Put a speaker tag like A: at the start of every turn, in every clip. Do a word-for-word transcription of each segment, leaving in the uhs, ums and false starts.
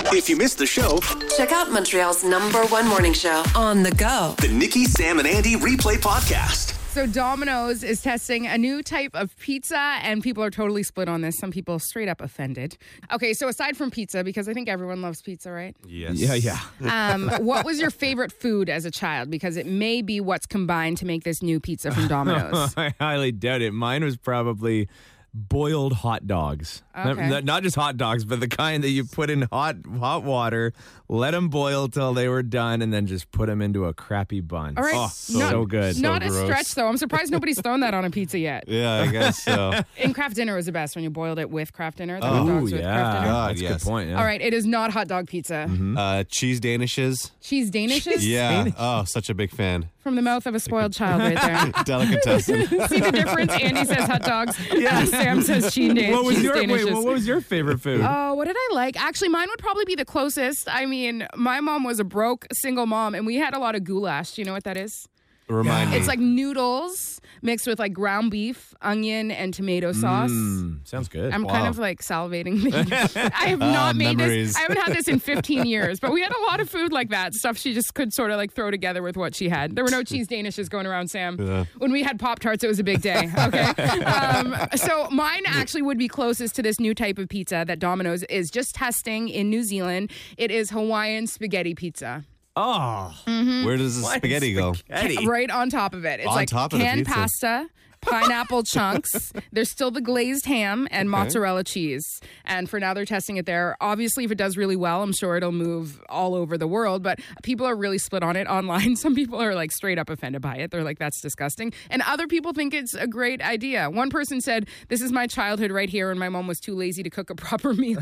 A: If you missed the show,
B: check out Montreal's number one morning show on the go.
A: The Nikki, Sam, and Andy Replay Podcast.
C: So Domino's is testing a new type of pizza, and people are totally split on this. Some people straight up offended. Okay, so aside from pizza, because I think everyone loves pizza, right?
D: Yes.
E: Yeah, yeah.
C: Um, what was your favorite food as a child? Because it may be what's combined to make this new pizza from Domino's.
E: I highly doubt it. Mine was probably boiled hot dogs.
C: Okay.
E: Not, not just hot dogs, but the kind that you put in hot hot water, let them boil till they were done, and then just put them into a crappy bun.
C: All right.
E: Oh, so,
C: Not-
E: so good.
C: Not
D: So
C: a
D: gross.
C: stretch, though. I'm surprised nobody's thrown that on a pizza yet.
D: Yeah, I guess so.
C: In Kraft Dinner was the best when you boiled it with Kraft Dinner. The hot
E: Oh,
C: dogs with
E: yeah.
C: Kraft Dinner.
D: God,
E: That's a
D: yes.
E: good point. Yeah.
C: All right, it is not hot dog pizza.
D: Uh, cheese Danishes.
C: Cheese Danishes?
D: Yeah. Oh, such a big fan.
C: From the mouth of a spoiled child right there.
D: Delicatessen.
C: See the difference? Andy says hot dogs. Yeah. Sam says cheese, da-
E: What was
C: cheese
E: your wait,
C: Danishes.
E: what was your favorite food?
C: Oh, what did I like? Actually, mine would probably be the closest. I mean, my mom was a broke single mom, and we had a lot of goulash. Do you know what that is?
D: Remind me.
C: It's like noodles mixed with like ground beef, onion, and tomato sauce.
E: Mm, sounds good.
C: I'm kind
D: Wow.
C: of like salivating. I have not made
D: memories.
C: this. I haven't had this in fifteen years, but we had a lot of food like that. Stuff she just could sort of like throw together with what she had. There were no cheese Danishes going around, Sam.
D: Yeah.
C: When we had Pop-Tarts, it was a big day. Okay. um, so mine actually would be closest to this new type of pizza that Domino's is just testing in New Zealand. It is Hawaiian spaghetti pizza.
E: Oh,
D: Where does the spaghetti go?
E: Spaghetti.
C: Right on top of it. It's
D: On
C: like
D: top of the
C: canned
D: pizza.
C: pasta, pineapple chunks. There's still the glazed ham and mozzarella cheese. And for now, they're testing it there. Obviously, if it does really well, I'm sure it'll move all over the world. But people are really split on it online. Some people are like straight up offended by it. They're like, that's disgusting. And other people think it's a great idea. One person said, this is my childhood right here, and my mom was too lazy to cook a proper meal.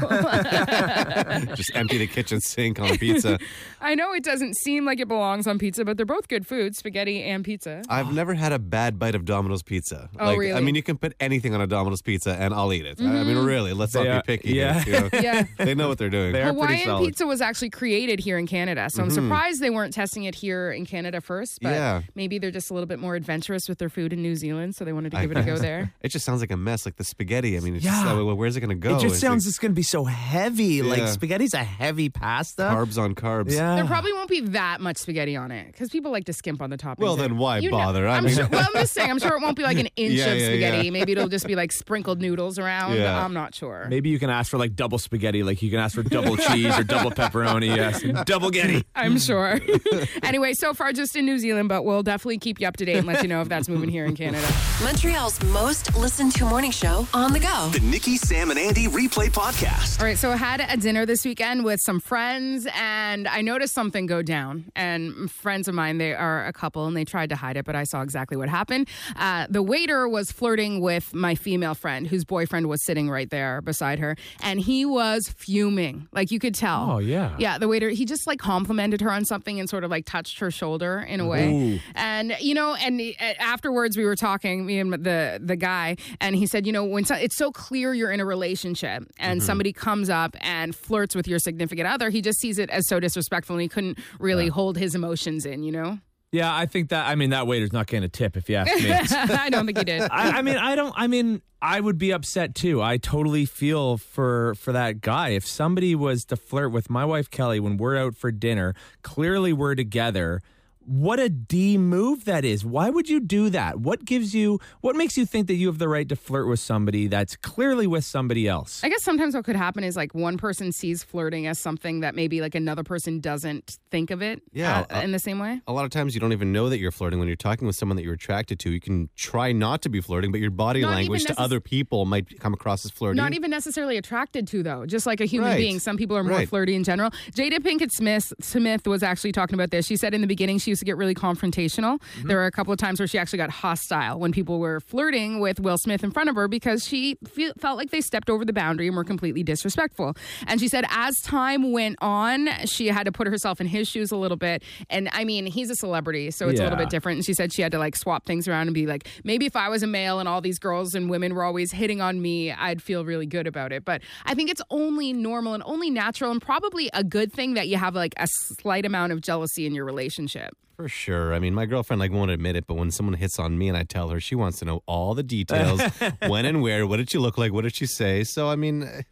D: Just empty the kitchen sink on the pizza.
C: I know it doesn't seem like it belongs on pizza, but they're both good foods, spaghetti and pizza.
D: I've never had a bad bite of Domino's pizza.
C: Oh,
D: like,
C: really?
D: I mean, you can put anything on a Domino's pizza and I'll eat it. I I mean, really, let's
E: They
D: not
E: are-
D: be picky.
E: yeah.
D: here, you know?
C: Yeah.
D: They know what they're doing.
E: They are pretty
C: Hawaiian
E: solid.
C: pizza was actually created here in Canada, so I'm
D: Mm-hmm.
C: surprised they weren't testing it here in Canada first. But
D: Yeah.
C: maybe they're just a little bit more adventurous with their food in New Zealand, so they wanted to give it a go there.
D: It just sounds like a mess, like the spaghetti. I mean, it's
E: Yeah.
D: just, uh, where's it going to go?
E: It just
D: It's
E: sounds
D: like
E: it's going to be so heavy. Like
D: Yeah.
E: spaghetti's a heavy pasta.
D: carbs on carbs.
E: Yeah.
C: There probably won't be that much spaghetti on it because people like to skimp on the toppings.
D: Well, then why
C: You know-
D: bother? I
C: I'm
D: mean-
C: sure, well, I'm just saying. I'm sure it won't be like an inch
D: Yeah,
C: of
D: yeah,
C: spaghetti.
D: yeah.
C: Maybe it'll just be like sprinkled noodles around.
D: Yeah.
C: I'm not sure.
E: Maybe you can ask for like double spaghetti, like you can ask for double cheese or double pepperoni. Yes, double getty.
C: I'm sure. Anyway, so far just in New Zealand, but we'll definitely keep you up to date and let you know if that's moving here in Canada.
B: Montreal's most listened to morning show on the go.
A: The Nikki, Sam, and Andy Replay Podcast.
C: All right, so I had a dinner this weekend with some friends, and I noticed something go down. And friends of mine, they are a couple, and they tried to hide it, but I saw exactly what happened. Uh, the waiter was flirting with my female friend, whose boyfriend was sitting right there beside her, and he was fuming. Like, you could tell.
E: Oh, yeah.
C: Yeah, the waiter, he just, like, complimented her on something and sort of, like, touched her shoulder in a way.
E: Ooh.
C: And, you know, and uh, afterwards we were talking, me and the, the guy, and he said, you know, when so, it's so clear you're in a relationship and
E: Mm-hmm.
C: somebody comes up and flirts with your significant other, he just sees it as so disrespectful and he couldn't really hold his emotions in, you know?
E: Yeah, I think that. I mean, that waiter's not getting a tip if you ask me.
C: I don't think he did.
E: I, I mean, I don't. I mean, I would be upset too. I totally feel for for that guy. If somebody was to flirt with my wife Kelly when we're out for dinner, clearly we're together. What a D move that is. Why would you do that? What gives you, what makes you think that you have the right to flirt with somebody that's clearly with somebody else?
C: I guess sometimes what could happen is like one person sees flirting as something that maybe like another person doesn't think of it
D: Yeah,
C: uh,
D: uh,
C: in the same way.
D: A lot of times you don't even know that you're flirting when you're talking with someone that you're attracted to. You can try not to be flirting, but your body
C: Not
D: language
C: even
D: to
C: necess-
D: other people might come across as flirty.
C: Not even necessarily attracted to, though. Just like a human
D: Right.
C: being. Some people are more
D: Right.
C: flirty in general. Jada Pinkett Smith Smith was actually talking about this. She said in the beginning she used to get really confrontational.
D: Mm-hmm.
C: There were a couple of times where she actually got hostile when people were flirting with Will Smith in front of her because she fe- felt like they stepped over the boundary and were completely disrespectful. And she said as time went on, she had to put herself in his shoes a little bit. And I mean, he's a celebrity, so it's a little
E: Yeah.
C: bit different. And she said she had to like swap things around and be like, maybe if I was a male and all these girls and women were always hitting on me, I'd feel really good about it. But I think it's only normal and only natural and probably a good thing that you have like a slight amount of jealousy in your relationship.
D: For sure. I mean, my girlfriend like won't admit it, but when someone hits on me and I tell her, she wants to know all the details, when and where, what did she look like, what did she say? So, I mean,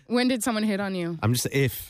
C: When did someone hit on you?
D: I'm just if.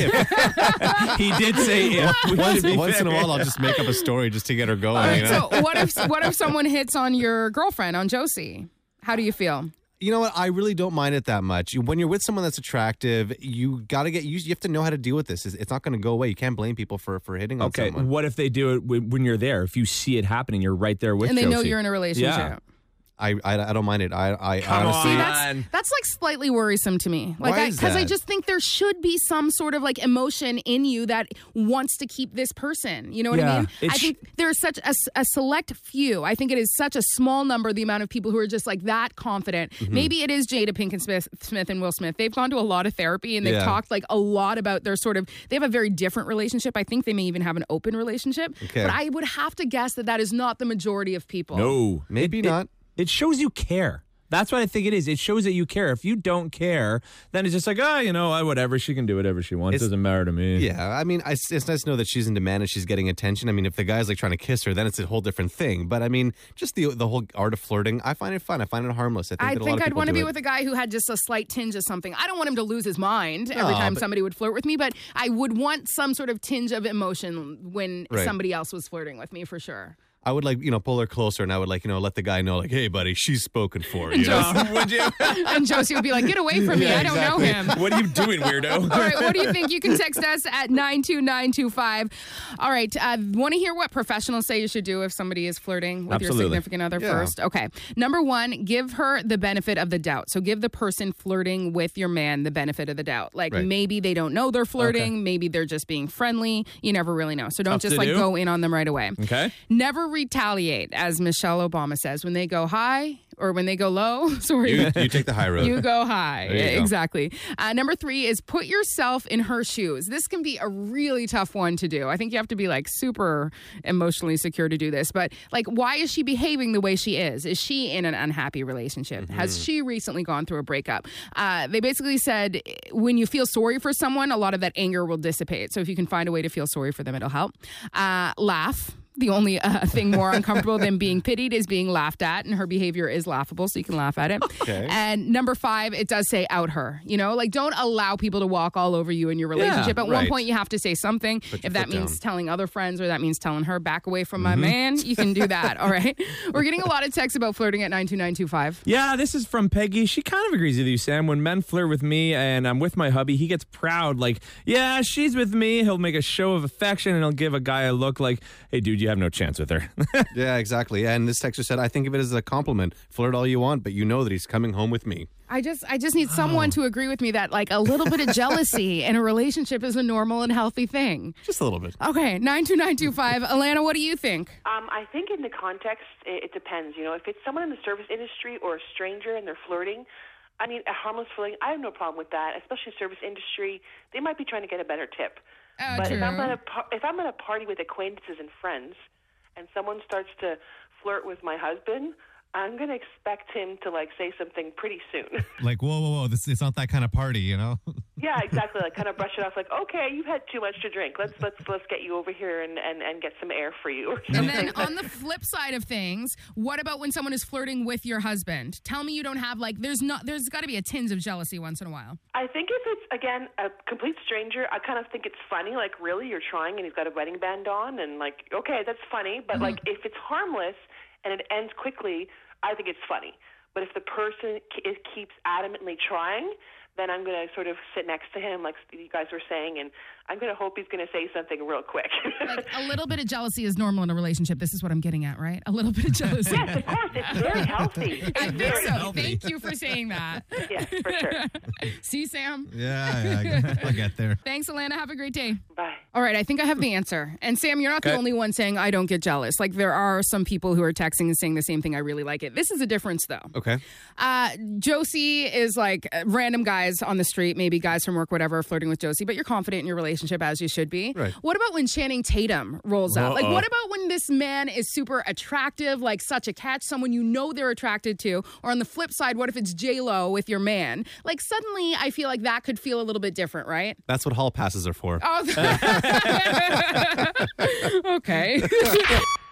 D: if.
E: He did say if. We
D: once
E: should be
D: once in a
E: fair.
D: while, I'll just make up a story just to get her going.
C: All right,
D: you know?
C: so what if what if someone hits on your girlfriend, on Josie? How do you feel?
D: You know what? I really don't mind it that much. When you're with someone that's attractive, you got to get used. You have to know how to deal with this. It's it's not going to go away. You can't blame people for, for hitting on
E: Okay,
D: someone.
E: what if they do it when when you're there? If you see it happening, you're right there with
C: And they know
E: Josie.
C: you're in a relationship.
E: Yeah.
D: I, I I don't mind it. I I
E: Come
D: honestly.
C: See,
E: on.
C: that's that's like slightly worrisome to me. Like,
D: Why
C: I
D: is
C: because I
D: that?
C: just think there should be some sort of like emotion in you that wants to keep this person. You know what
E: Yeah,
C: I mean?
E: it
C: I
E: sh-
C: think there's such a, s- a select few. I think it is such a small number, the amount of people who are just like that confident.
D: Mm-hmm.
C: Maybe it is Jada Pinkett Smith, Smith and Will Smith. They've gone to a lot of therapy and they've
D: Yeah.
C: talked like a lot about their sort of. They have a very different relationship. I think they may even have an open relationship.
D: Okay.
C: But I would have to guess that that is not the majority of people.
E: No,
D: Maybe
E: It- it-
D: not.
E: It shows you care. That's what I think it is. It shows that you care. If you don't care, then it's just like, oh, you know, I, whatever. She can do whatever she wants.
D: It's-
E: Doesn't matter to me.
D: Yeah, I mean, I, it's nice to know that she's in demand and she's getting attention. I mean, if the guy's like trying to kiss her, then it's a whole different thing. But I mean, just the the whole art of flirting, I find it fun. I find it harmless. I think,
C: I
D: that a lot
C: think
D: of
C: I'd
D: people
C: want to
D: do
C: be
D: it.
C: with a guy who had just a slight tinge of something. I don't want him to lose his mind every
D: No,
C: time
D: but-
C: somebody would flirt with me, but I would want some sort of tinge of emotion when
D: Right.
C: somebody else was flirting with me, for sure.
D: I would like, you know, pull her closer and I would like, you know, let the guy know, like, hey, buddy, she's spoken for. You know?
E: Uh, would you?
C: And Josie would be like, get away from me.
E: Yeah,
C: I don't
E: exactly.
C: know him.
E: What are you doing, weirdo?
C: All right, what do you think? You can text us at nine two nine two five. All right, uh, want to hear what professionals say you should do if somebody is flirting with
E: Absolutely.
C: your significant other
D: Yeah.
C: first? Okay. Number one, give her the benefit of the doubt. So give the person flirting with your man the benefit of the doubt. Like
D: Right.
C: maybe they don't know they're flirting. Maybe they're just being friendly. You never really know. So don't
E: Tough
C: just
E: to
C: like
E: do.
C: go in on them right away.
E: Okay.
C: Never retaliate, as Michelle Obama says. When they go high or when they go low, sorry.
D: You, you take the high road.
C: You go high.
D: There you
C: Yeah,
D: go.
C: exactly. Uh, number three is put yourself in her shoes. This can be a really tough one to do. I think you have to be like super emotionally secure to do this. But like, why is she behaving the way she is? Is she in an unhappy relationship?
D: Mm-hmm.
C: Has she recently gone through a breakup? Uh, they basically said when you feel sorry for someone, a lot of that anger will dissipate. So if you can find a way to feel sorry for them, it'll help. Uh, laugh. The only uh, thing more uncomfortable than being pitied is being laughed at, and her behavior is laughable, so you can laugh at it.
D: Okay.
C: And number five, it does say out her. You know, like don't allow people to walk all over you in your relationship. At one
D: right.
C: point, you have to say something.
D: Put your
C: If that
D: foot
C: means
D: down.
C: telling other friends or that means telling her back away from
D: Mm-hmm.
C: my man, you can do that. All right. We're getting a lot of texts about flirting at nine two nine two five.
E: Yeah, this is from Peggy. She kind of agrees with you, Sam. When men flirt with me and I'm with my hubby, he gets proud. Like, yeah, she's with me. He'll make a show of affection and he'll give a guy a look like, hey, dude, you have no chance with her.
D: Yeah, exactly. And this texter said, I think of it as a compliment. Flirt all you want, but you know that he's coming home with me.
C: I just, I just need someone to agree with me that like a little bit of jealousy in a relationship is a normal and healthy thing.
D: Just a little bit.
C: Okay, nine two nine two five. Alana, what do you think?
F: Um, I think in the context, it, it depends. You know, if it's someone in the service industry or a stranger and they're flirting, I mean, a harmless flirting, I have no problem with that. Especially service industry, they might be trying to get a better tip.
C: Uh,
F: But
C: true.
F: if I'm at a par- if I'm at a party with acquaintances and friends, and someone starts to flirt with my husband, I'm going to expect him to, like, say something pretty soon.
G: Like, whoa, whoa, whoa, this it's not that kind of party, you know?
F: Yeah, exactly. Like, kind of brush it off like, okay, you've had too much to drink. Let's let's let's get you over here and, and, and get some air for you. Or
C: And
F: something.
C: then on the flip side of things, what about when someone is flirting with your husband? Tell me you don't have like there's not there's got to be a tinge of jealousy once in a while.
F: I think if it's, again, a complete stranger, I kind of think it's funny. Like, really, you're trying and he's got a wedding band on and, like, okay, that's funny. But, like, if it's harmless and it ends quickly, I think it's funny. But if the person ke- is, keeps adamantly trying, then I'm going to sort of sit next to him, like you guys were saying, and I'm going to hope he's going to say something real quick.
C: Like a little bit of jealousy is normal in a relationship. This is what I'm getting at, right? A little bit of jealousy.
F: Yes, of course. It's very healthy. It's
C: I think
F: very
C: so.
F: healthy.
C: Thank you for saying that.
F: Yes, for sure.
C: See, Sam?
G: Yeah, yeah, I'll get there.
C: Thanks, Alana. Have a great day.
F: Bye.
C: All right, I think I have the answer. And Sam, you're not the
E: Okay.
C: only one saying I don't get jealous. Like there are some people who are texting and saying the same thing. I really like it. This is a difference, though.
D: Okay.
C: Uh, Josie is like uh, random guys on the street, maybe guys from work, whatever, flirting with Josie, but you're confident in your relationship as you should be.
D: Right.
C: What about when Channing Tatum rolls up? Like,
E: Uh-oh.
C: what about when this man is super attractive, like such a catch, someone you know they're attracted to? Or on the flip side, what if it's J-Lo with your man? Like, suddenly I feel like that could feel a little bit different, right?
D: That's what hall passes are for.
C: Oh, okay.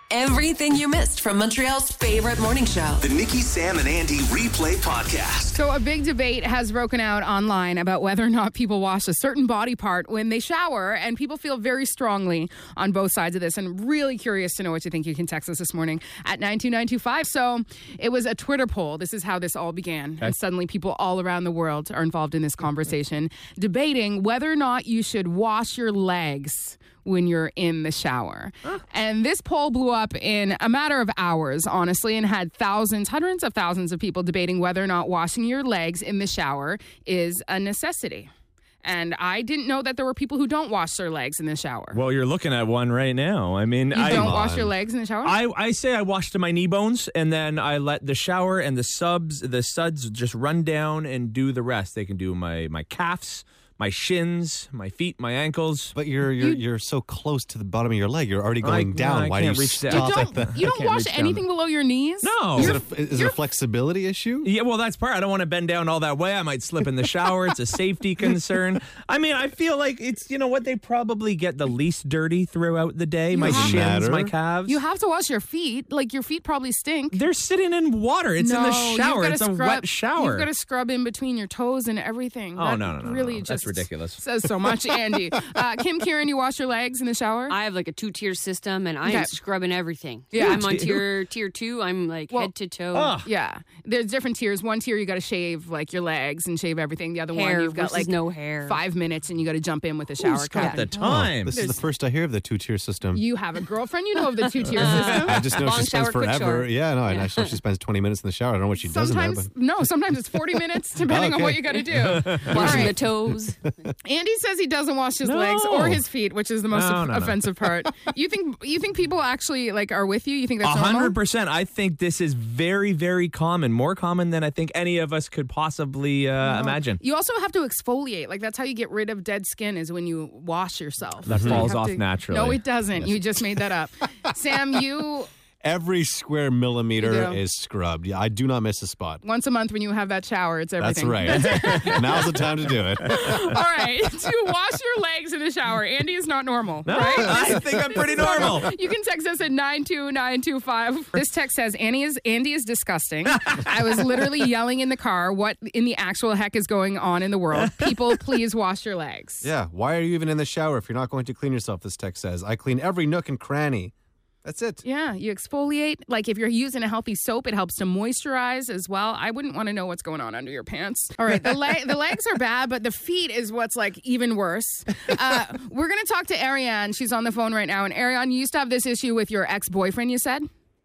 B: everything you missed from Montreal's favorite morning show.
A: The Nikki, Sam, and Andy Replay Podcast.
C: So a big debate has broken out online about whether or not people wash a certain body part when they shower, and people feel very strongly on both sides of this. And really curious to know what you think. You can text us this morning at nine two nine two five. So it was a Twitter poll. This is how this all began. Okay. And suddenly people all around the world are involved in this conversation, debating whether or not you should wash your legs when you're in the shower. Huh. And this poll blew up in a matter of hours, honestly, and had thousands, hundreds of thousands of people debating whether or not washing your legs in the shower is a necessity. And I didn't know that there were people who don't wash their legs in the shower.
E: Well, you're looking at one right now. I mean,
C: you
E: I
C: don't wash your legs in the shower?
E: I, I say I wash to my knee bones, and then I let the shower and the subs, the suds just run down and do the rest. They can do my, my calves, my shins, my feet, my ankles.
D: But you're you're you, you're so close to the bottom of your leg. You're already going I,
E: No,
D: down.
E: I
D: Why
E: can't
D: do you
E: reach
D: stop
E: down.
C: You
D: like
C: don't,
D: that?
C: you don't wash anything below your knees?
E: No.
D: Is it, a, is it a flexibility issue?
E: Yeah, well, that's part. I don't want to bend down all that way. I might slip in the shower. It's a safety concern. I mean, I feel like it's, you know what, they probably get the least dirty throughout the day. My
C: Doesn't
E: shins,
D: matter.
E: my calves.
C: You have to wash your feet. Like, your feet probably stink.
E: They're sitting in water. It's
C: no,
E: in the
C: you've
E: shower.
C: gotta
E: It's a
C: scrub,
E: wet shower.
C: You've got to scrub in between your toes and everything.
E: Oh,
C: that
E: no, no, no,
C: really
E: no.
C: just
E: That's ridiculous.
C: Says so much, Andy. Uh, Kim Kieran, you wash your legs in the shower?
H: I have like a two-tier system, and I
C: Okay.
H: am scrubbing everything.
C: Yeah.
H: I'm on tier tier two. I'm like
C: Well,
H: head to toe.
E: Ugh.
C: Yeah, there's different tiers. One tier you got to shave like your legs and shave everything. The other
H: Hair
C: one you've got
H: versus
C: like
H: no hair.
C: five minutes and you got to jump in with a shower
E: Who's got
C: cap.
E: the time?
D: This is the first I hear of the two-tier system.
C: You have a girlfriend, you know of the two tier system.
D: I just know
H: Long
D: she spends
H: shower, quick
D: forever.
H: shower.
D: Yeah, no, and I know she spends twenty minutes in the shower. I don't know what she does in there.
C: Sometimes
D: But
C: no, sometimes it's forty minutes depending on
D: Okay.
C: what you got to do. All
H: Washing
C: right.
H: the toes.
C: Andy says he doesn't wash his
E: No.
C: legs or his feet, which is the most
E: No,
C: off-
E: no, no.
C: offensive part. You think you think people actually like are with you? You think
E: A
C: that's normal?
E: hundred percent. I think this is very, very common. More common than I think any of us could possibly uh, imagine.
C: You also have to exfoliate. Like, that's how you get rid of dead skin, is when you wash yourself.
E: That
C: You
E: falls
C: have
E: off
C: to-
E: naturally.
C: No, it doesn't. You just made that up. Sam, you
D: every square millimeter
C: You do.
D: is scrubbed. Yeah, I do not miss a spot.
C: once a month when you have that shower, it's
D: That's
C: everything.
D: right. Now's the time to do it.
C: All right, to wash your legs in the shower. Andy is not normal,
E: No,
C: right?
E: I think I'm pretty normal.
C: You can text us at nine two nine two five. This text says, Andy is Andy is disgusting. I was literally yelling in the car, what in the actual heck is going on in the world? People, please wash your legs.
D: Yeah, why are you even in the shower if you're not going to clean yourself, this text says. I clean every nook and cranny. That's it.
C: Yeah, you exfoliate. Like, if you're using a healthy soap, it helps to moisturize as well. I wouldn't want to know what's going on under your pants. All right, the, le- the legs are bad, but the feet is what's, like, even worse. Uh, we're going to talk to Ariane. She's on the phone right now. And Ariane, you used to have this issue with your ex-boyfriend, you said?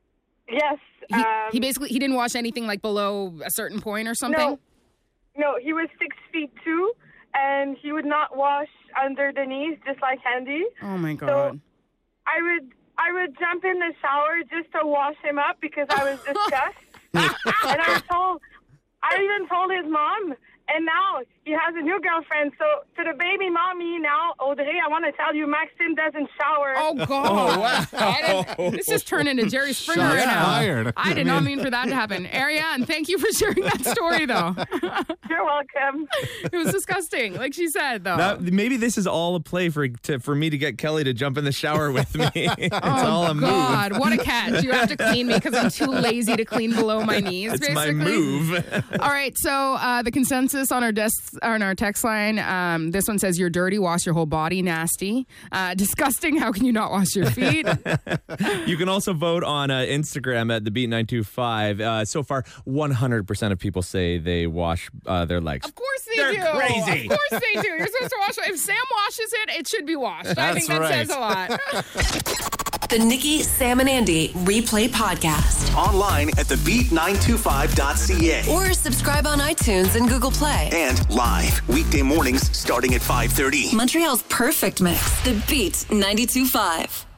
I: Yes.
C: He,
I: um,
C: he basically, he didn't wash anything, like, below a certain point or something?
I: No, no, he was six feet two, and he would not wash under the knees, just like Andy.
C: Oh, my God.
I: So I would, I would jump in the shower just to wash him up because I was disgusted. And I told, I even told his mom. And now he has a new girlfriend. So to the baby mommy now, Audrey, I want to tell you, Maxime doesn't shower.
C: Oh, God. I didn't- this is turning into Jerry Springer
D: Shots
C: right now.
D: fired.
C: I did not mean for that to happen. Ariane, thank you for sharing that story, though.
I: You're welcome.
C: It was disgusting, like she said, though.
E: That, maybe this is all a play for to, for me to get Kelly to jump in the shower with me. It's
C: oh,
E: all a move.
C: God, what a catch. You have to clean me because I'm too lazy to clean below my knees,
E: It's
C: basically.
E: my move.
C: All right, so uh, the consensus on our desks, on our text line, um, this one says, you're dirty, wash your whole body, nasty. Uh, disgusting, how can you not wash your feet?
E: You can also vote on uh, Instagram at the beat nine two five. Uh, so far, one hundred percent of people say they wash uh, their legs.
C: Of course they
E: They're
C: do.
E: crazy.
C: Of course they do. You're supposed to wash it. If Sam washes it, it should be washed. I think
D: That's
C: that
D: right.
C: says a lot.
B: The Nikki, Sam, and Andy Replay Podcast.
A: Online at the beat nine two five dot c a.
B: Or subscribe on iTunes and Google Play.
A: And live weekday mornings starting at five thirty.
B: Montreal's perfect mix. The Beat ninety-two point five.